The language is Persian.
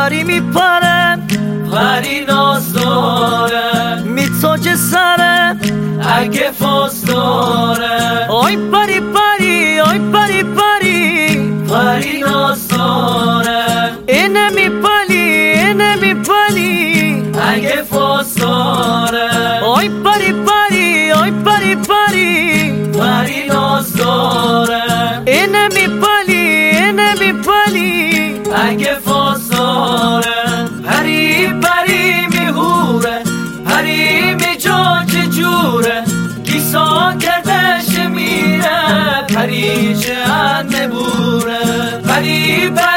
پری میپره پری ناز داره میتاج سره اگه فاز داره آی پری پری آی پری پری پری ناز داره اینه میپلی اگه فاز داره آی پری پری آی پری پری پری ناز داره اینه میپلی اگه فاز داره پری پری میهوره پری میجا که جوره کیسان کردش میره پری چه نبوره پری پری